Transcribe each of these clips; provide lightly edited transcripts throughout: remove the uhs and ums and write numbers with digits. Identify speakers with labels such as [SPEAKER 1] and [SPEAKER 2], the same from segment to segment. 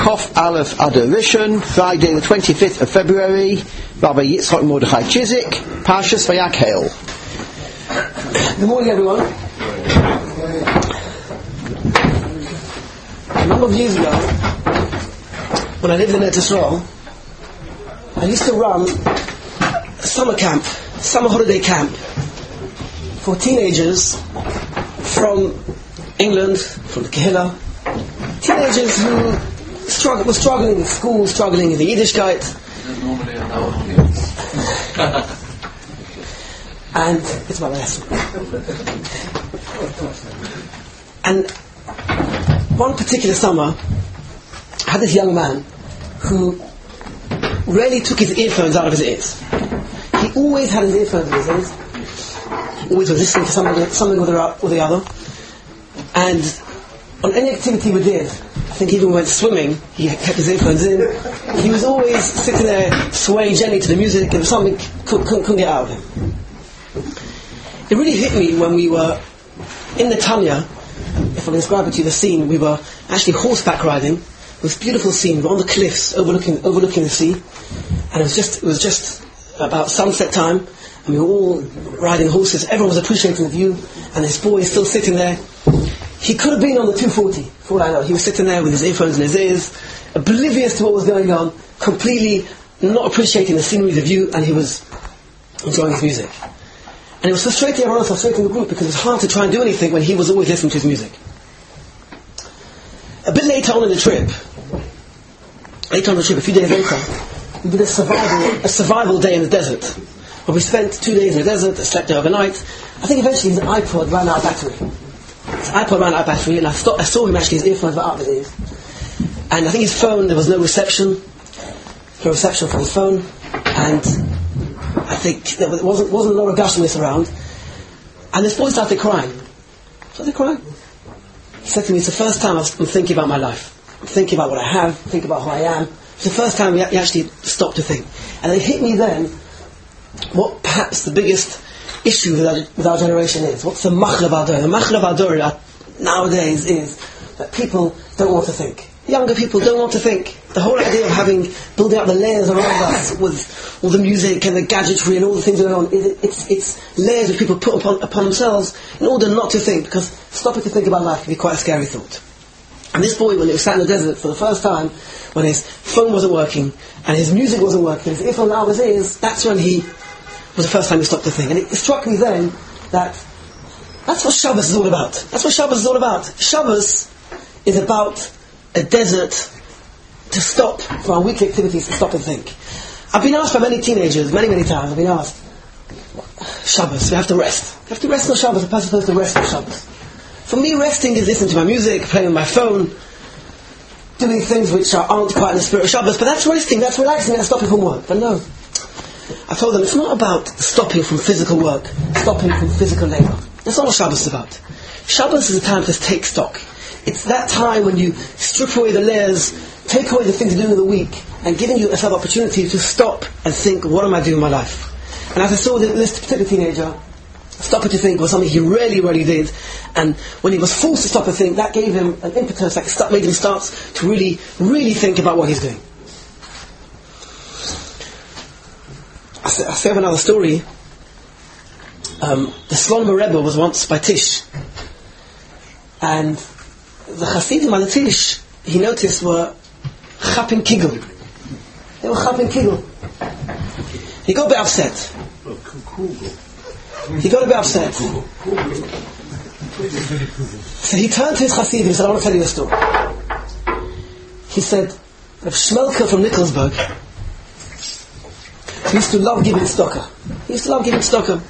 [SPEAKER 1] Chof Aleph Adar Rishon, Friday the 25th of February, Rabbi Yitzchak Mordechai Chizik, Parshas Vayakhel.
[SPEAKER 2] Good morning, everyone. A number of years ago, when I lived in Eretz Yisrael, I used to run a summer holiday camp for teenagers from England, from the Kehillah, teenagers who were struggling in school, struggling in the Yiddishkeit. And it's my last one. And one particular summer, I had this young man who rarely took his earphones out of his ears. He always had his earphones in his ears. He always was listening to something with the other. And on any activity we did, I think even when we went swimming, he kept his earphones in. He was always sitting there swaying gently to the music, and something couldn't get out of him. It really hit me when we were in Netanya. If I can describe it to you, the scene, we were actually horseback riding. It was a beautiful scene. We were on the cliffs overlooking the sea, and it was just about sunset time, and we were all riding horses. Everyone was appreciating the view, and this boy is still sitting there. He could have been on the 240, for all I know. He was sitting there with his earphones in his ears, oblivious to what was going on, completely not appreciating the scenery, the view, and he was enjoying his music. And it was frustrating everyone else, frustrating the group, because it was hard to try and do anything when he was always listening to his music. A bit later on in the trip, a few days later, we did a survival day in the desert, where we spent 2 days in the desert, slept there overnight. I think eventually his iPod ran out of battery. And I saw him actually, his earphones were out of his ears. And I think his phone, there was no reception for his phone, and I think there wasn't a lot of gushiness around. And this boy started crying. He said to me, it's the first time I'm thinking about my life. I'm thinking about what I have, thinking about who I am. It's the first time we actually stopped to think. And it hit me then what perhaps the biggest issue with our generation is. What's the Machleb Ador? The Machleb Ador nowadays is that people don't want to think. Younger people don't want to think. The whole idea of building up the layers around us with all the music and the gadgetry and all the things going on, it's layers which people put upon themselves in order not to think, because stopping to think about life can be quite a scary thought. And this boy, when he was sat in the desert for the first time, when his phone wasn't working and his music wasn't working, his earphone out of his ears, that's when he was the first time he stopped to think. And it struck me then that that's what Shabbos is all about. Shabbos is about a desert to stop from our weekly activities, to stop and think. I've been asked by many teenagers, many times, Shabbos, we have to rest. We have to rest on Shabbos, a person supposed to rest on Shabbos. For me, resting is listening to my music, playing on my phone, doing things which aren't quite in the spirit of Shabbos, but that's resting, that's relaxing, that's stopping from work. But no. I told them, it's not about stopping from physical work, stopping from physical labour. That's not what Shabbos is about. Shabbos is a time to take stock. It's that time when you strip away the layers, take away the things you're doing in the week, and giving yourself opportunity to stop and think, what am I doing in my life? And as I saw this particular teenager, stopping to think was something he really did, and when he was forced to stop and think, that gave him an impetus, made him start to really think about what he's doing. I have another story. The Slonim Rebbe was once by Tish, and the Hasidim on the Tish, he noticed, were Chapin Kigel. They were Chapin Kigel. He got a bit upset. So he turned to his Hasidim and said, I want to tell you a story. He said, Rav Shmelka from Nikolsburg, he used to love giving tzedakah.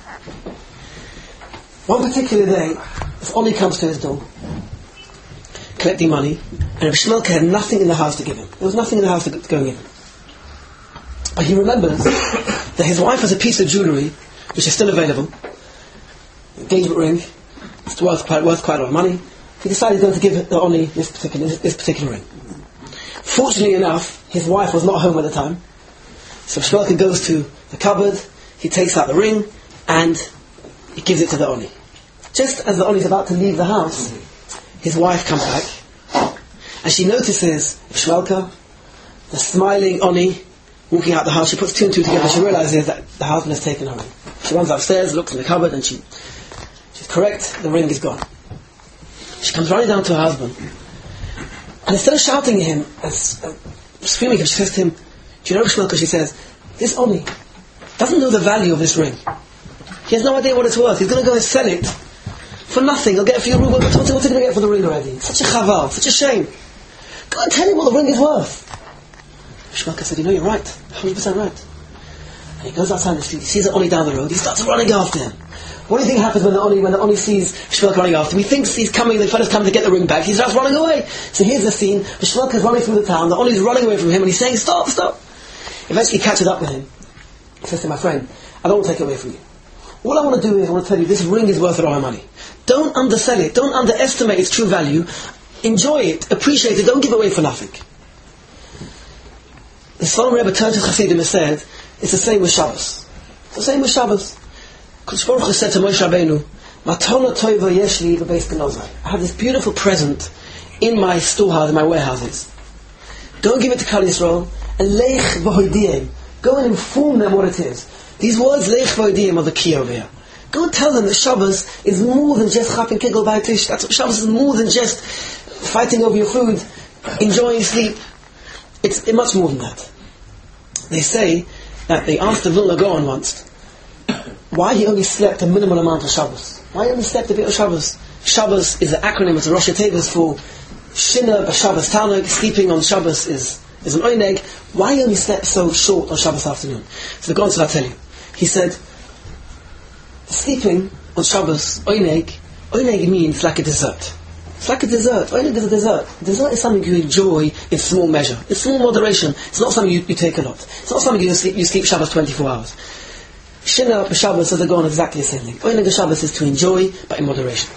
[SPEAKER 2] One particular day, this Oni comes to his door, collecting money, and Rav Shmelka had nothing in the house to give him. There was nothing in the house to go and give him. But he remembers that his wife has a piece of jewellery which is still available, engagement ring. It's worth quite a lot of money. He decided he's going to give the Oni this particular ring. Fortunately enough, his wife was not home at the time. So Shmelka goes to the cupboard, he takes out the ring, and he gives it to the Oni. Just as the Oni is about to leave the house, his wife comes back, And she notices Shmuelka, the smiling Oni, walking out the house. She puts two and two together. She realizes that the husband has taken her ring. She runs upstairs, looks in the cupboard, and she's correct, the ring is gone. She comes running down to her husband, and instead of shouting at him, screaming at him, she says to him, do you know, Shmuelka, she says, this Oni doesn't know the value of this ring. He has no idea what it's worth. He's going to go and sell it for nothing. He'll get a few rubles. What's he going to get for the ring already? Such a chaval, such a shame. Go and tell him what the ring is worth. Shmuelka said, you know, you're right, 100% right. And he goes outside the street, he sees the Oni down the road, he starts running after him. What do you think happens when the Oni sees Shmuelka running after him? He thinks he's coming, the fella's coming to get the ring back, he starts running away. So here's the scene, the Shmuelka's running through the town, the Oni's running away from him, and he's saying, stop, stop. Eventually he catches up with him. He says to my friend, I don't want to take it away from you. All I want to do is, I want to tell you, this ring is worth a lot of money. Don't undersell it, don't underestimate its true value. Enjoy it, appreciate it, don't give it away for nothing. The Solomon Rebbe turned to Chassidim and said, it's the same with Shabbos. It's the same with Shabbos. Kodesh Baruch Hu said to Moshe Rabbeinu, Matona Tova Yesh Li B'Beis Genozai. I have this beautiful present in my storehouse, in my warehouses. Go and give it to Kal Yisrael, and Leich V'Hoidiyim. Go and inform them what it is. These words, Leich V'Hoidiyim, are the key over here. Go and tell them that Shabbos is more than just Chapin Kegel Bei Tish. Shabbos is more than just fighting over your food, enjoying sleep. It's much more than that. They say that they asked the Vilna Gaon once why he only slept a minimal amount of Shabbos. Why he only slept a bit of Shabbos? Shabbos is an acronym, it's a Rosh Hashanah for Shina B'Shabbos Tanug. Sleeping on Shabbos is an oineg. Why he only slept so short on Shabbos afternoon? So the Gaon said, I'll tell you. He said, sleeping on Shabbos, oineg means like a dessert. It's like a dessert. Oineg is a dessert. Dessert is something you enjoy in small measure, in small moderation. It's not something you take a lot. It's not something you sleep Shabbos 24 hours. Shina b'Shabbos, says the Gaon, exactly the same thing. Oineg Shabbos is to enjoy, but in moderation.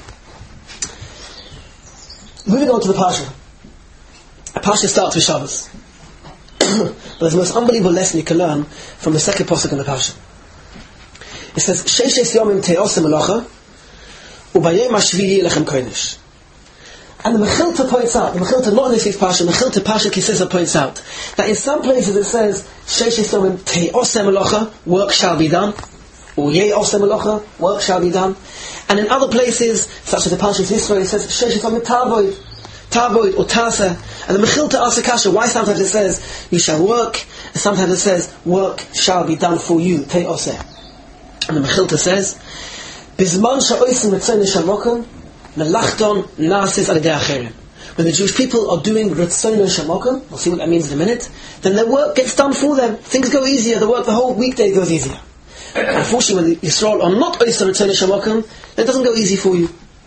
[SPEAKER 2] Moving on to the Parsha. A Parsha starts with Shabbos. But there's the most unbelievable lesson you can learn from the second pasuk in the Parsha. It says, Sheishes yomim te'osem elacha, u'bayom hashvi'i lechem kodesh. And the Mechilta points out, the Mechilta, not in this week's Parsha, Mechilta Parsha Kisisa points out, that in some places it says, Sheishes yomim te'osem elacha, work shall be done, or ye'osem elacha, work shall be done. And in other places, such as the Parsha Yisro, it says, Sheishes yomim tavoid, or tasa. And the Mechilta asks a kasha, why sometimes it says, you shall work, and sometimes it says, work shall be done for you, te'oseh. And the Mechilta says, Bizman sha'oisim ritzon shamokum, melachton nasis alidei acherim. When the Jewish people are doing ritzon shamokum, we'll see what that means in a minute, then their work gets done for them. Things go easier, the whole weekday goes easier. Unfortunately, when the Yisrael are not oisim ritzon shamokum, then it doesn't go easy for you.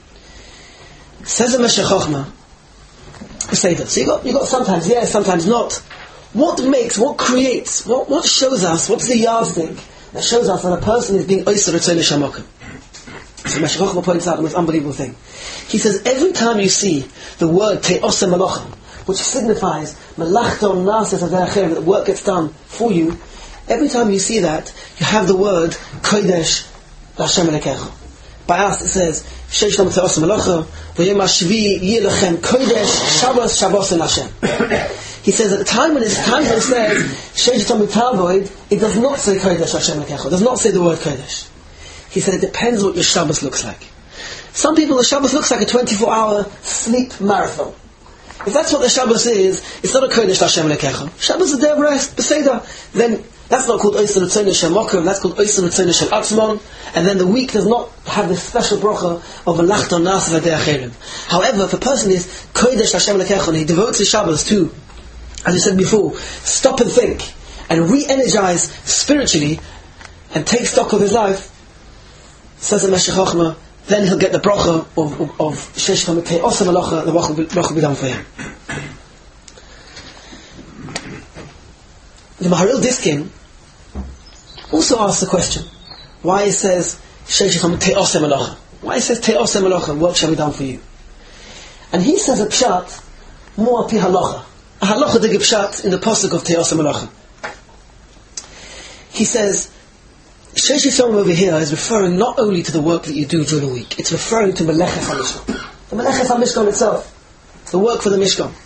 [SPEAKER 2] Says the Meshech Chochmah, say that. So you got sometimes yes, sometimes not. What creates, what shows us, what's the yardstick that shows us that a person is being oiser ritzon shamokum? So Meshech Chochmah points out the most unbelievable thing. He says every time you see the word te'osem malachim, which signifies melachton nasis aderachem, that the work gets done for you, every time you see that, you have the word kodesh l'Hashem Elokecha. By us it says sheish lam te'osem malachim v'yom hashvi yilachem kodesh Shabbos Shabbos Hashem. He says at the time when it says sheish lam tavoid, it does not say kodesh Hashem Elokecha. It does not say the word kodesh. He said it depends what your Shabbos looks like. Some people, the Shabbos looks like a 24-hour sleep marathon. If that's what the Shabbos is, it's not a Kodesh Hashem Elokecha. Shabbos is a day of rest, Beseder. Then that's not called Oiser Ritzon Shemokum, that's called Oiser Ritzon Shel Atzmon. And then the week does not have this special bracha of a Lachton Nas V'Adei Acherim. However, if a person is Kodesh Hashem Elokecha and he devotes his Shabbos to, as I said before, stop and think and re-energize spiritually and take stock of his life, says the Meshech Chochmah, then he'll get the bracha of Sheish Lam Te'osem Elacha, the bracha will be done for him. The Maharil Diskin also asks the question, why it says Sheish Lam Te'osem Elacha? Why it says Te'osem Elacha, work shall be done for you? And he says a pshat, more pi halacha. A halacha to give pshat in the pasuk of Te'osem Elacha. He says, Sheish Yisrael over here is referring not only to the work that you do during the week, it's referring to Meleches HaMishkan. The Meleches HaMishkan itself. It's the work for the Mishkan.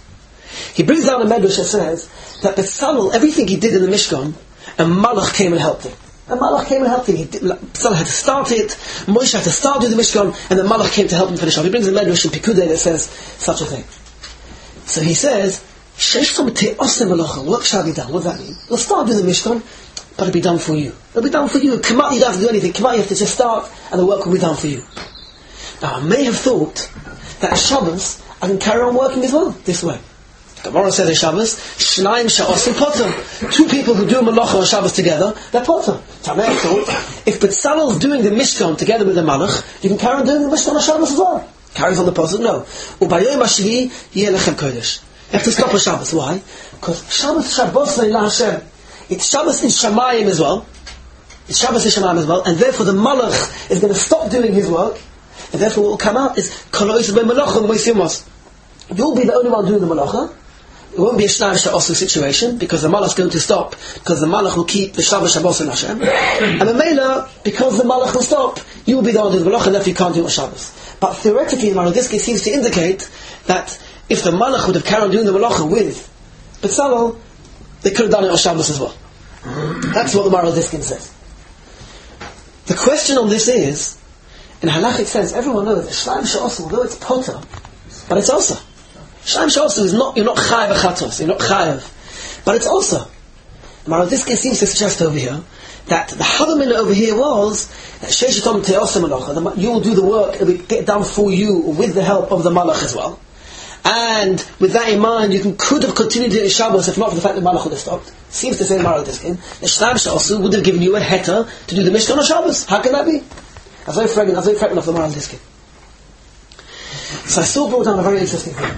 [SPEAKER 2] He brings down a medrash that says that Betzalel, everything he did in the Mishkan, a Malach came and helped him. A Malach came and helped him. Betzalel had to start it, Moshe had to start with the Mishkan, and the Malach came to help him finish off. He brings a medrash in Pikudei that says such a thing. So he says, what shall be done? What does that mean? We'll start doing the Mishkan, but it'll be done for you. It'll be done for you. Kamat, you don't have to do anything. Kamat, you have to just start, and the work will be done for you. Now, I may have thought that Shabbos, I can carry on working as well, this way. The Gemara says in Shabbos, Shnaim sha'osim potter. Two people who do malacha on Shabbos together, they're potter. So I may have thought, if Betzalel is doing the Mishkan together with the Malach, you can carry on doing the Mishkan on Shabbos as well. Carries on the potter? No. Ubayom hashvi yeh lechem kodesh. You have to stop on Shabbos. Why? Because Shabbos Shabbos le'ila Hashem. It's Shabbos in Shamayim as well. It's Shabbos in Shamayim as well, and therefore the Malach is going to stop doing his work, and therefore what will come out is Kolois be Malachim Moisimos. You'll be the only one doing the Malacha. It won't be a Shnai Sha'osu situation, because the Malach is going to stop, because the Malach will keep the Shabbos Shabbos in Hashem. And the Mela, because the Malach will stop, you will be the one doing the Malacha, and therefore you can't do it on Shabbos. But theoretically, the Maral Diskin seems to indicate that if the Malach would have carried on doing the Malacha with Betzalel, they could have done it on Shabbos as well. That's what the Maral Diskin says. The question on this is, in halachic sense, everyone knows that Shnaim Sha'osu, although it's potter, but it's also. Shnaim Sha'osu is not, you're not chayav achatos, you're not chayav. But it's also. The Maral Diskin seems to suggest over here that the Hadamina over here was that Sheishatom Te'osim Malacha, you will do the work, it will get done for you with the help of the Malach as well. And with that in mind, you could have continued doing Shabbos if not for the fact that Malach would have stopped. Seems to say in Maral Diskin, the Shnaim Sha'osu would have given you a heta to do the Mishkan on Shabbos. How can that be? I was very frightened of the Maral Diskin. So I still brought down a very interesting thing.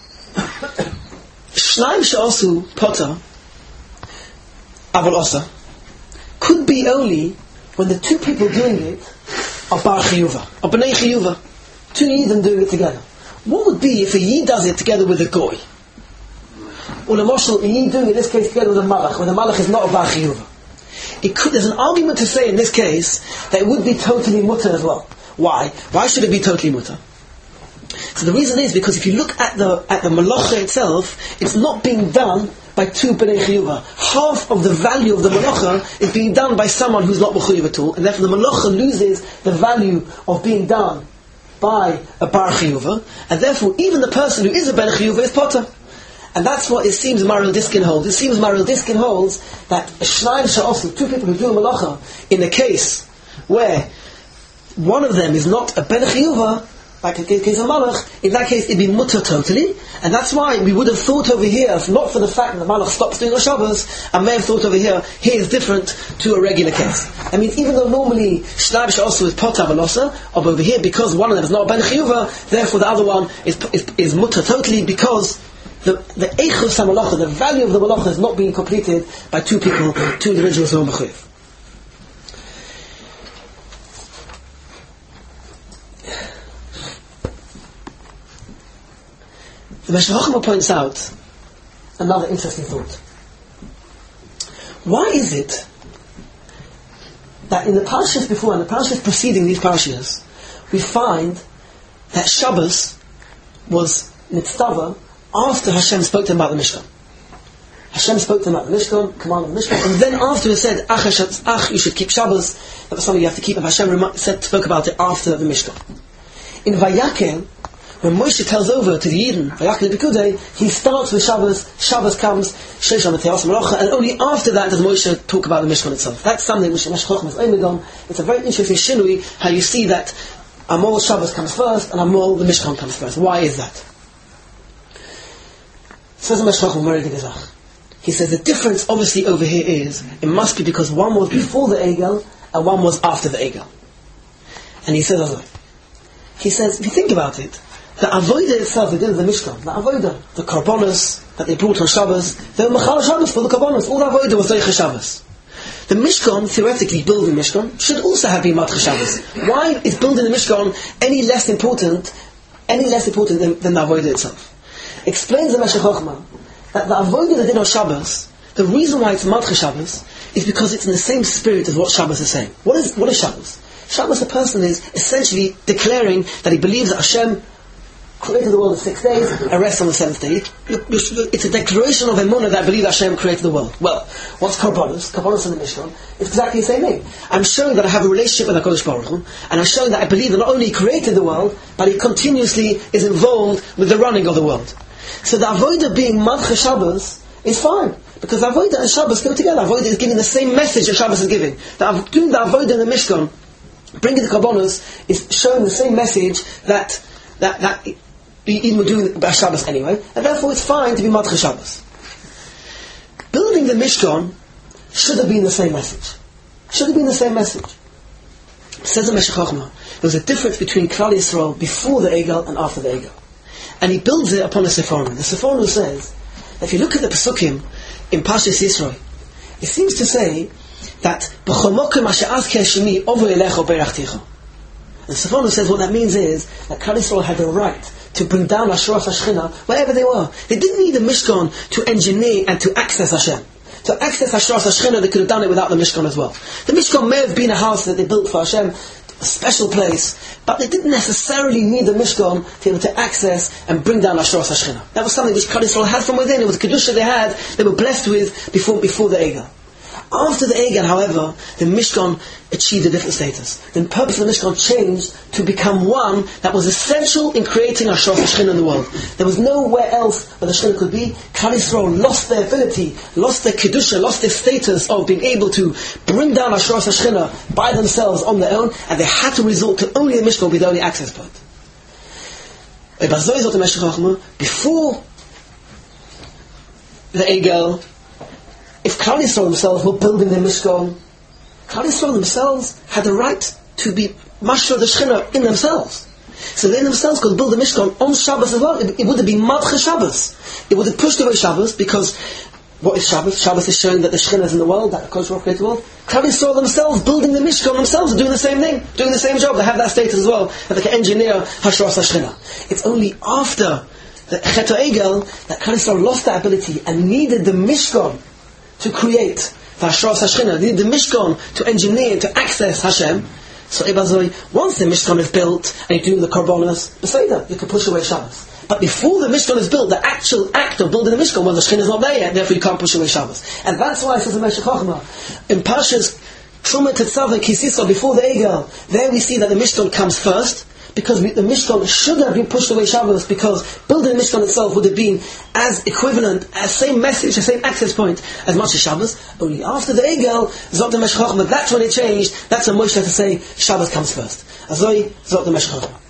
[SPEAKER 2] Shnaim Sha'osu Potter Aval Osa could be only when the two people doing it are Bar Chiyuva, or B'nai Chiyuva. Two Yidden doing it together. What would be if a Yid does it together with a Goy? Or the Moshel, a Yid doing it in this case together with a Malach, when the Malach is not a Bar Chiyuva. There's an argument to say in this case that it would be totally mutter as well. Why? Why should it be totally mutter? So the reason is because if you look at the malacha itself, it's not being done by two b'nei chiyuva. Half of the value of the malacha is being done by someone who's not b'chuyuv at all, and therefore the malacha loses the value of being done by a bar chiyuva, and therefore even the person who is a ben chiyuva is potter. And that's what it seems Maral Diskin holds. It seems Maral Diskin holds that a Shnaim Sha'osu, two people who do a malacha, in a case where one of them is not a ben chiyuva, like in the case of Malach, in that case it'd be mutter totally, and that's why we would have thought over here, if not for the fact that the Malach stops doing a Shabbos, I may have thought over here is different to a regular case. I mean, even though normally Shnaim Sha'osu is potter velosa, of over here, because one of them is not a ben chiyuva, therefore the other one is mutter totally, because the eichus ha-malacha, the value of the malacha is not being completed by two people, two individuals who are mechuyev. The Meshech Chochmah points out another interesting thought. Why is it that in the parashas before and the parashas preceding these parashas, we find that Shabbos was nitztava after Hashem spoke to him about the Mishkan? Hashem spoke to him about the Mishkan, commanded the Mishkan, and then after he said, Ach, you should keep Shabbos, that was something you have to keep, and Hashem spoke about it after the Mishkan. In Vayakel, when Moshe tells over to the Yidden, Vayakel B'Kudei, he starts with Shabbos, Shabbos comes, Sheisham V'Teos Malacha, and only after that does Moshe talk about the Mishkan itself. That's something which Meshech Chochmah is aimed on. It's a very interesting shinui, how you see that Amol Shabbos comes first, and Amol the Mishkan comes first. Why is that? Says the Meshech Chochmah, very Digazach. He says the difference obviously over here is, it must be because one was before the Egel, and one was after the Egel. And he says, if you think about it, the Avodah itself, they did in the Mishkan, the Avodah, the Karbonos that they brought on Shabbos, they were Machal Shabbos for the Karbonos. All the Avodah was Zeicha Shabbos. The Mishkan, theoretically, building Mishkan, should also have been Matcha Shabbos. Why is building the Mishkan any less important than the Avodah itself? Explains the Meshech Chochmah that the Avodah they did on Shabbos, the reason why it's Matcha Shabbos is because it's in the same spirit as what Shabbos is saying. What is Shabbos? Shabbos, a person is essentially declaring that he believes that Hashem created the world in 6 days and rests on the 7th day. It's a declaration of emunah that I believe Hashem created the world. Well, what's Karbonos? Karbonos in the Mishkan. It's exactly the same thing. I'm showing that I have a relationship with HaKadosh Baruch Hu, and I'm showing that I believe that not only He created the world, but He continuously is involved with the running of the world. So the avodah being Madcha Shabbos is fine, because avodah and Shabbos go together. Avodah is giving the same message that Shabbos is giving. Doing the avodah in the Mishkan, bringing the Karbonos, is showing the same message that even we're doing by Shabbos anyway, and therefore it's fine to be Madcha Shabbos. Building the Mishkan should have been the same message. Should have been the same message. Says the Meshech Chochmah, there was a difference between Klal Yisrael before the Egel and after the Egel. And he builds it upon a Sephorah. The Sephorah says, that if you look at the Pesukim in Parshas Yisro, it seems to say that B'chomokim asher azkeh shemi over elecho beirachticha. The Sephorah says what that means is that Klal Yisrael had the right to bring down Asheras HaShechina wherever they were. They didn't need the Mishkan to engineer and to access Hashem. To access Asheras HaShechina, they could have done it without the Mishkan as well. The Mishkan may have been a house that they built for Hashem, a special place, but they didn't necessarily need the Mishkan to be able to access and bring down Asheras HaShechina. That was something which Klal Yisrael had from within. It was the Kedusha they had, they were blessed with before the Egel. After the Egel, however, the Mishkan achieved a different status. The purpose of the Mishkan changed to become one that was essential in creating Asheras HaShechina in the world. There was nowhere else where the Shechina could be. Klal Yisrael lost their ability, lost their Kedusha, lost their status of being able to bring down Asheras HaShechina by themselves on their own, and they had to resort to only the Mishkan be the only access point. Before the Egel, if Klal Yisrael themselves were building their Mishkan, Klal Yisrael themselves had the right to be Mashra the Shechina in themselves. So they themselves could build the Mishkan on Shabbos as well. It would have been Madcha Shabbos. It would have pushed away Shabbos, because what is Shabbos? Shabbos is showing that the Shechina is in the world, that the Kodesh Baruch Hu created the world. Klal Yisrael themselves building the Mishkan themselves are doing the same thing, doing the same job. They have that status as well, that they can engineer Hasheras HaShechina. It's only after the Chet HaEgel that Klal Yisrael lost that ability and needed the Mishkan to create the Asheras HaShechina, they need the Mishkan to engineer, to access Hashem. So Ebazoi, once the Mishkan is built and you're doing the Karbonos, Beseda, you can push away Shabbos. But before the Mishkan is built, the actual act of building the Mishkan, well, the Shechina is not there yet, therefore you can't push away Shabbos. And that's why it says in Meshech Chochmah, in Parshas Truma Tetzaveh Kisisa, before the Egel, there we see that the Mishkan comes first, because the Mishkan should have been pushed away Shabbos, because building the Mishkan itself would have been as equivalent, as same message, the same access point as much as Shabbos. Only after the Egel, Zot the Meshech Chochmah, that's when it changed. That's when Moshe had to say Shabbos comes first. Azoi, Zot the Meshech Chochmah.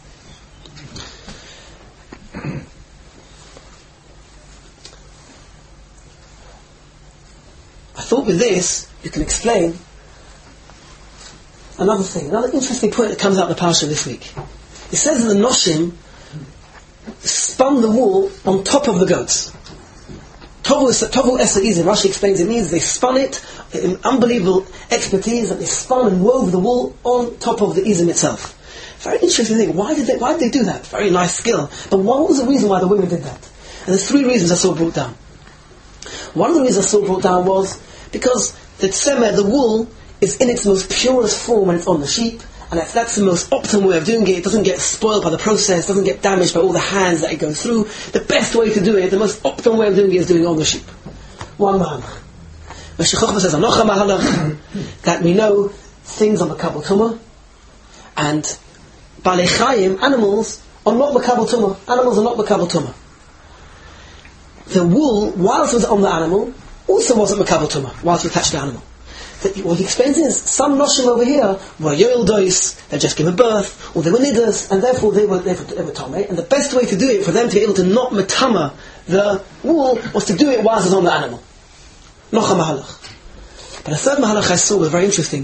[SPEAKER 2] I thought with this you can explain another thing, another interesting point that comes out of the Parsha this week. It says that the Noshim spun the wool on top of the goats. Tovu Eser Izim, Rashi explains it means they spun it, unbelievable expertise, that they spun and wove the wool on top of the Izim itself. Very interesting thing. Why did they do that? Very nice skill. But what was the reason why the women did that? And there's 3 reasons I saw brought down. One of the reasons I saw brought down was because the tzemer, the wool, is in its most purest form when it's on the sheep, and if that's the most optimal way of doing it, it doesn't get spoiled by the process, doesn't get damaged by all the hands that it goes through. The best way to do it, the most optimal way of doing it, is doing it on the sheep. One mahalach. Meshech Chochmah says, Anocha mahalach, that we know things are makabel tumah, and balei chayim, animals, are not makabel tumah. Animals are not makabel tumah. The wool, whilst it was on the animal, also wasn't makabel tumah, whilst it was attached to the animal. What he explains is, some Noshim over here were Yoeldois, they just gave birth, or they were Nidas, and therefore they were Tomei, and the best way to do it, for them to be able to not Matama the wool, was to do it whilst it was on the animal. Nocha Mahalach. But a third Mahalach I saw was very interesting.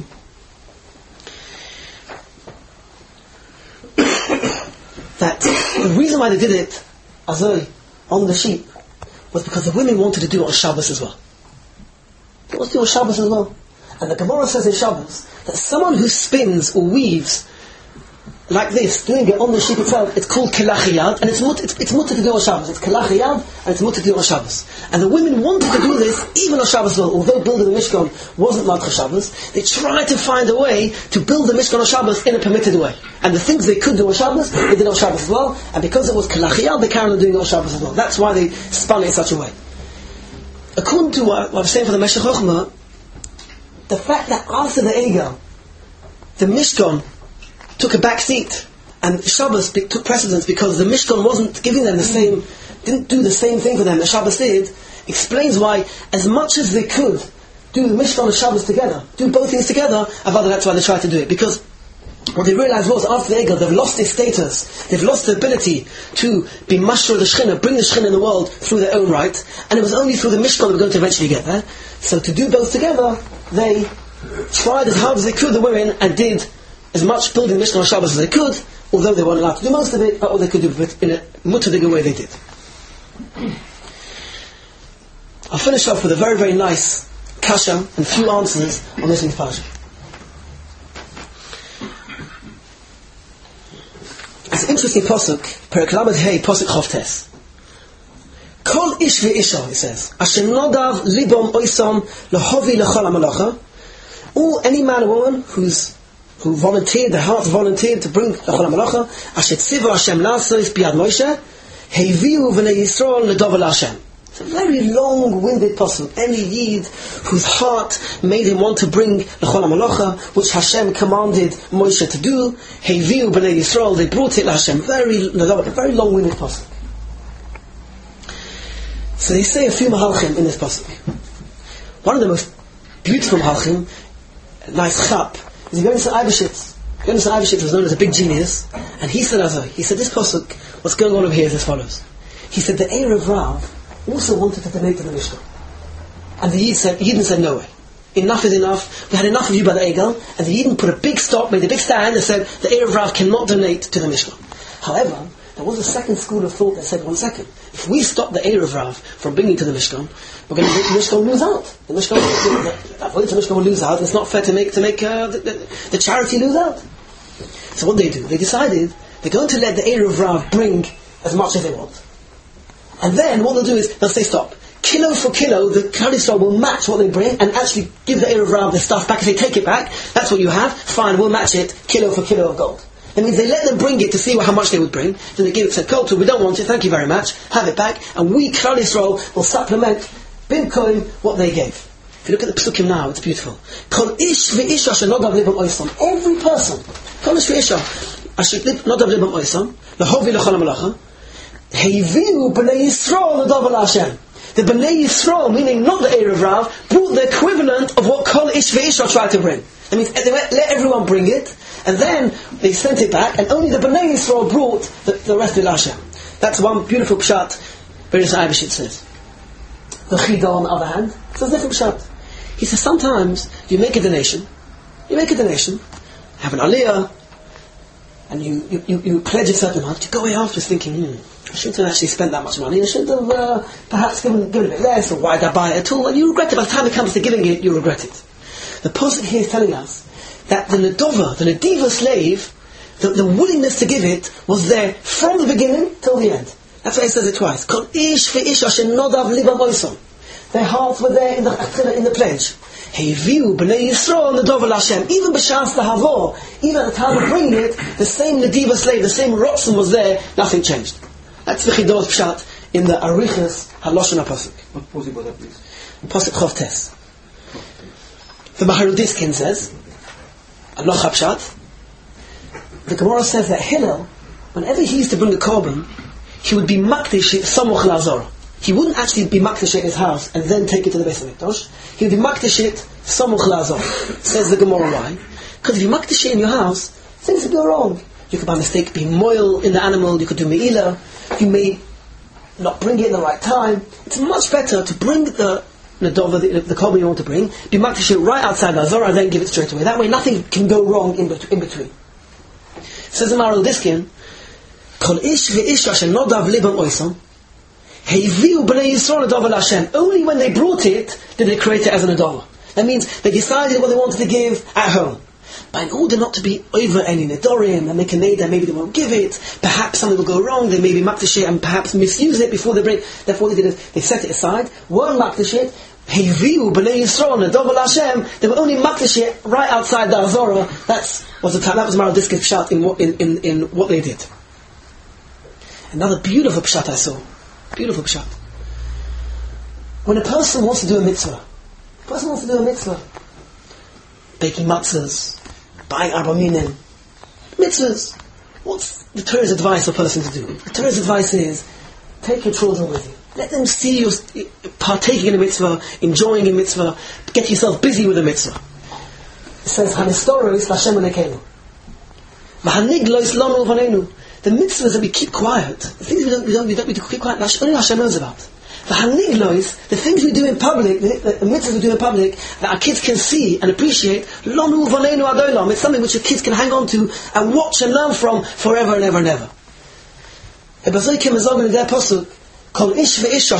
[SPEAKER 2] That the reason why they did it, Azoi, on the sheep, was because the women wanted to do it on Shabbos as well. They wanted to do it on Shabbos as well. And the Gemara says in Shabbos that someone who spins or weaves like this, doing it on the sheep itself, it's called kelachiyad, and it's mutter to do on Shabbos. It's kelachiyad, and it's mutter to do on Shabbos. And the women wanted to do this even on Shabbos as well. Although building the Mishkan wasn't Madcha Shabbos, they tried to find a way to build the Mishkan on Shabbos in a permitted way. And the things they could do on Shabbos, they did on Shabbos as well. And because it was kelachiyad, they carried on doing it on Shabbos as well. That's why they spun it in such a way. According to what I was saying for the Meshech Chochmah, the fact that after the Egel, the Mishkan took a back seat, and Shabbos took precedence because the Mishkan wasn't giving them the same, didn't do the same thing for them that Shabbos did, explains why, as much as they could do the Mishkan and Shabbos together, do both things together, Avada, that's why they tried to do it. Because what they realized was, after the Egel, they've lost their status, they've lost the ability to be Mashra the Shechina, bring the Shechina in the world through their own right, and it was only through the Mishkan they were going to eventually get there. So to do both together, they tried as hard as they could, the women, and did as much building the Mishkan on Shabbos as they could, although they weren't allowed to do most of it, but all they could do it in a mutadig way they did. I'll finish off with a very, very nice kasha and a few answers on this week's parasha. It's an interesting pasuk, Perek Lamed Hey, pasuk Chavtes. Kol ish ve'isha, it says, Asher nodav libom oisam lahovi lechol hamalacha. Or any man or woman who volunteered, their hearts volunteered to bring lechol hamalacha, Asher tziva Hashem lasos biyad Moshe, heiviu v'nei Yisrael ledovel Hashem. It's a very long-winded pasuk. Any Yid whose heart made him want to bring lechol hamalacha, which Hashem commanded Moshe to do, heiviu b'nei Yisrael, they brought it to Hashem. Very long-winded pasuk. So they say a few mahalchim in this pasuk. One of the most beautiful mahalchim, a nice chap, is Yonis Eibeshitz. Yonis Eibeshitz was known as a big genius, and he said this pasuk, what's going on over here is as follows. He said the Erev Rav also wanted to donate to the Mishkan. And the Yidden said, no way. Enough is enough. We had enough of you by the Egel. And the Yidden put a big stop, made a big stand, and said, the Erev Rav cannot donate to the Mishkan. However, there was a second school of thought that said, 1 second, if we stop the Erev Rav from bringing to the Mishkan, we're going to make the Mishkan lose out. The Mishkan will lose out. It's not fair to make the charity lose out. So what they do? They decided they're going to let the Erev Rav bring as much as they want. And then what they'll do is, they'll say stop. Kilo for kilo, the Klal Yisrael will match what they bring and actually give the Erev Rav the stuff back and say, take it back, that's what you have, fine, we'll match it, kilo for kilo of gold. That means they let them bring it to see how much they would bring, then they give it, said, Koltu, we don't want it, thank you very much, have it back, and we, Klal Yisrael, will supplement, bimkoim, what they gave. If you look at the Psukim now, it's beautiful. Kol ish ve'isha asher nodav libam oisam. Every person, kol ish ve'isha asher nodav libam oisam, lahovi lechol hamalacha, heiviu b'nei Yisrael ledovel Hashem. The B'nai Yisrael, meaning not the Erev Rav, brought the equivalent of what Kol Ish Ve'isha tried to bring. That means they let everyone bring it, and then they sent it back, and only the B'nai Yisrael brought the rest of Hashem. That's one beautiful pshat, Beres Eibeshitz says. The Chida, on the other hand, says a different pshat. He says sometimes you make a donation, have an aliyah, and you pledge a certain amount, you go away afterwards thinking, I shouldn't have actually spent that much money. I should have perhaps given a bit less, or why did I buy it at all? And you regret it. By the time it comes to giving it, you regret it. The pasuk here is telling us that the Nedova, the Nediva slave, the willingness to give it was there from the beginning till the end. That's why he says it twice. Kol ish ve'ish asher nodav libam oisam. Their hearts were there in the pledge. Heiviu b'nei Yisrael Nedova Hashem. Even b'shas lahavo, even at the time of bringing it, the same Nediva slave, the same Rotzen was there. Nothing changed. That's the Chidos Pshat in the Arichas Haloshon HaPasuk.
[SPEAKER 3] What pasuk was that, please?
[SPEAKER 2] Pasuk Chavtes. The Maharodiskin says, Alocha Pshat, the Gemara says that Hillel, whenever he used to bring a korban, he would be makdish samoch la'azorah. He wouldn't actually be makdish at his house and then take it to the Beis HaMikdash. He would be makdish it samoch la'azorah. Says the Gemara why? Because if you makdish it in your house, things would go wrong. You could by mistake be moil in the animal, you could do me'ilah, you may not bring it in the right time. It's much better to bring the korban you want to bring, be makdish it right outside the Azorah, and then give it straight away. That way nothing can go wrong in between. Says the Maharodiskin, Kol ish ve'ish asher nodav libam oisam, heiviu b'nei Yisrael Nedova Hashem. Only when they brought it did they create it as an Nedova. That means they decided what they wanted to give at home. But in order not to be over any nedorim and make a neder, maybe they won't give it, perhaps something will go wrong, they may be makdashit and perhaps misuse it before they break. Therefore they did it, they set it aside, weren't makdashit, Heviu b'nei Yisrael nedov al Hashem, they were only makdashit right outside the Azorah. That was Maral Disk's pshat in what they did. Another beautiful pshat I saw. Beautiful pshat. When a person wants to do a mitzvah, baking matzahs, buying arba minim, mitzvahs, what's the Torah's advice for a person to do? The Torah's advice is, take your children with you. Let them see you partaking in a mitzvah, enjoying a mitzvah, get yourself busy with a mitzvah. It says, Hanistoros l'Hashem Elokeinu. V'haniglos lanu v'neinu. The mitzvahs that we keep quiet, the things we don't keep quiet, only Hashem knows about. The haniglos, the things we do in public, the mitzvahs we do in public, that our kids can see and appreciate, lanu v'neinu adolam. It's something which the kids can hang on to and watch and learn from forever and ever and ever. Every ish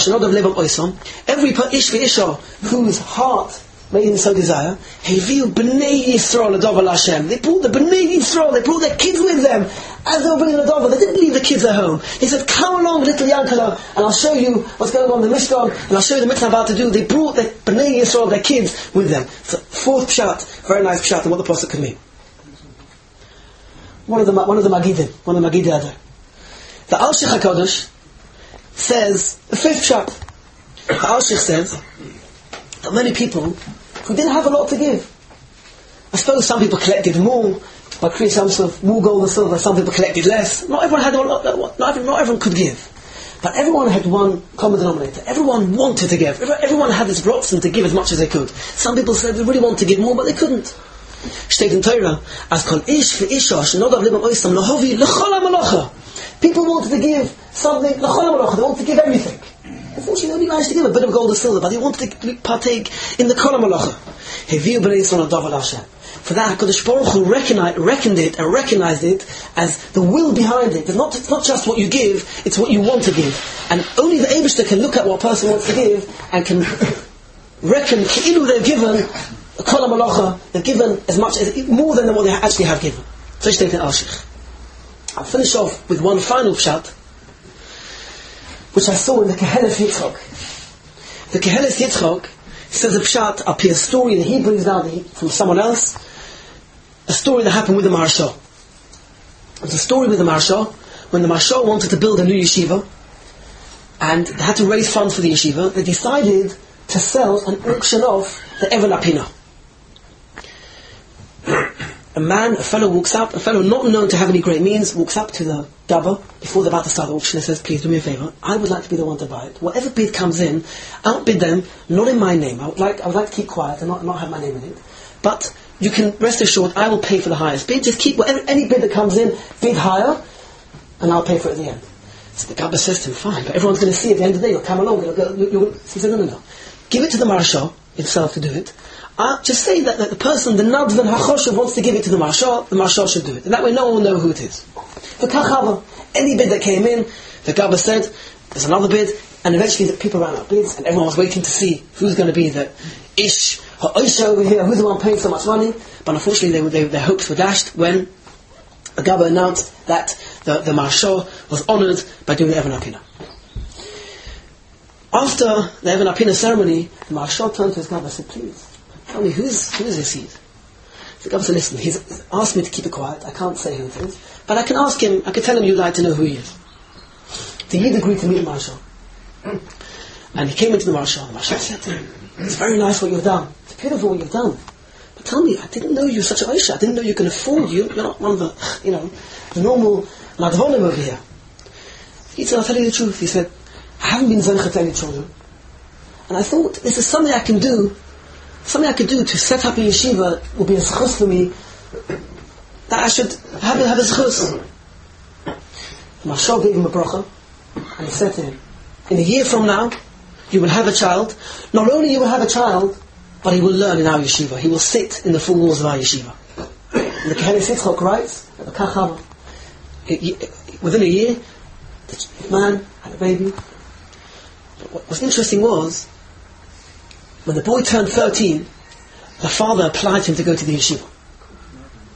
[SPEAKER 2] ve'isha whose heart made him so desire, Heviu b'nei Yisrael l'dov al Hashem. They brought the b'nei Yisrael, they brought their kids with them. As they were bringing the dova, they didn't leave the kids at home. They said, come along, little Yankala, and I'll show you what's going on in the Mishkan, and I'll show you the mitzvah I'm about to do. They brought their b'nei Yisrael, their kids, with them. So, fourth pshat, very nice pshat, and what the Prophet could mean. One of the Magidim Adar. The Al-Shich HaKadosh says, the fifth pshat, the Al-Shich says, that many people who didn't have a lot to give. I suppose some people collected more, by creating some sort of more gold and silver, some people collected less. Not everyone had a lot, not everyone could give. But everyone had one common denominator. Everyone wanted to give. Everyone had this rotzen to give as much as they could. Some people said they really wanted to give more, but they couldn't. Steht in Torah, as kol ish ve'isha shenodav libam oisam lahovi l'chol ha'malacha. People wanted to give something, l'chol ha'malacha, they wanted to give everything. Unfortunately, they only managed to give a bit of gold or silver, but they wanted to partake in the kol ha'malacha. Heviu b'nei Yisrael l'dov al Hashem. For that, HaKadosh Baruch Hu reckoned it and recognized it as the will behind it. It's not just what you give, it's what you want to give. And only the Eibishter can look at what a person wants to give and can reckon, ki'ilu they've given a kol ha'malacha, they've given as much, more than what they actually have given. So you take the Al-Shich. I'll finish off with one final pshat, which I saw in the Keheles Yitzchok. The Keheles Yitzchok says a pshat up here, a story that he brings down from someone else, a story that happened with the Maharsha. It's a story with the Maharsha, when the Maharsha wanted to build a new yeshiva, and they had to raise funds for the yeshiva, they decided to sell and auction off the Even Apina. A fellow walks up, a fellow not known to have any great means, walks up to the Gabba before they're about to start the auction and says, please do me a favour, I would like to be the one to buy it. Whatever bid comes in, outbid them, not in my name. I would like to keep quiet and not have my name in it. But you can rest assured, I will pay for the highest bid. Just keep any bid that comes in, bid higher, and I'll pay for it at the end. So the Gabba says to him, fine, but everyone's going to see at the end of the day, you'll come along. He said, no. Give it to the Maharsha himself to do it. Just say that the person, the Nadvan HaChoshev, wants to give it to the Maharsha should do it. And that way no one will know who it is. For Kachava, any bid that came in, the Gabba said, there's another bid, and eventually the people ran out bids, and everyone was waiting to see who's going to be the Ish, Ha'osha over here, who's the one paying so much money. But unfortunately their hopes were dashed when the Gabba announced that the Maharsha was honoured by doing the Even Apina. After the Even Apina ceremony, the Maharsha turned to his Gabba and said, please, tell me, who is this Yid? The Gabba said, listen, he's asked me to keep it quiet, I can't say who it is, but I can ask him, I can tell him you'd like to know who he is. The Yid agreed to meet the Maharsha. And he came into the Maharsha, and the Maharsha said to him, it's very nice what you've done, it's beautiful what you've done, but tell me, I didn't know you were such a Aisha, I didn't know you can afford you're not one of the, the normal Nadvonim over here. He said, I'll tell you the truth. He said, I haven't been Zoncha to any children, and I thought, this is something I could do to set up a yeshiva will be a zchus for me, that I should have a zchus. Maharsha gave him a bracha, and he said to him, in a year from now, you will have a child. Not only you will have a child, but he will learn in our yeshiva. He will sit in the four walls of our yeshiva. And the Keheles Yitzchok writes, within a year, the man had a baby. But what was interesting was, when the boy turned 13, the father applied to him to go to the yeshiva.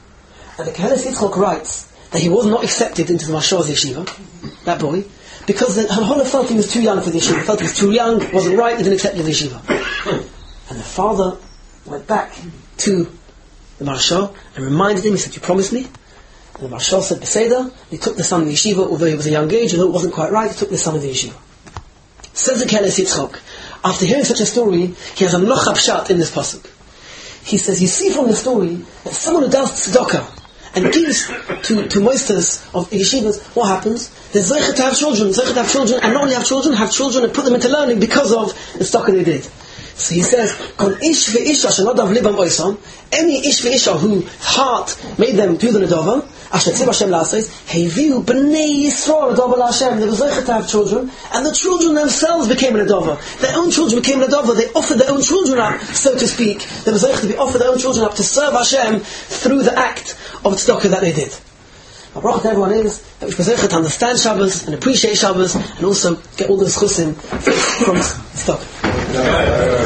[SPEAKER 2] And the Koheles Yitzchok writes that he was not accepted into the Mashal's yeshiva, that boy, because the Holler felt he was too young for the yeshiva, felt he was too young, wasn't right, he didn't accept the yeshiva. And the father went back to the Marshal and reminded him, he said, you promised me? And the Marshal said, Beseda. He took the son of the yeshiva, although he was a young age, although it wasn't quite right, he took the son of the yeshiva. Says the Koheles Yitzchok, after hearing such a story, he has a nochab pshat in this pasuk. He says, you see from the story that someone who does tzedakah and gives to moisters of yeshivas, what happens? They're zeicha to have children, and not only have children and put them into learning because of the tzedakah they did. So he says, Kol ish ve'isha shenadav libam oisam, any ish ve'isha whose heart made them do the nedava, asher tziv Hashem la'asais, heiviu b'nei Yisrael nedava la'Hashem, they were zeicha to have children, and the children themselves became a nedava. Their own children became a nedava, they offered their own children up, so to speak. They were zeicha to be offered their own children up to serve Hashem through the act of tzedakah that they did. My bracha to everyone is that we should be zeicha to understand Shabbos and appreciate Shabbos, and also get all the schusim from tzedakah.